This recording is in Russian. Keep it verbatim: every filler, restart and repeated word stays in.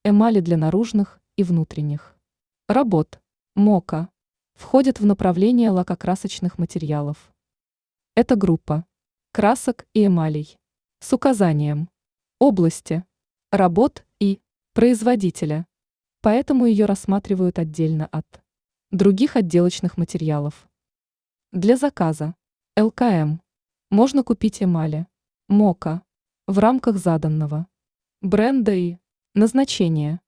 Эмали для наружных и внутренних работ. Мока входит в направление лакокрасочных материалов. Это группа красок и эмалей с указанием области работ и производителя, поэтому ее рассматривают отдельно от других отделочных материалов. Для заказа эл ка эм можно купить эмали Мока в рамках заданного бренда и назначения.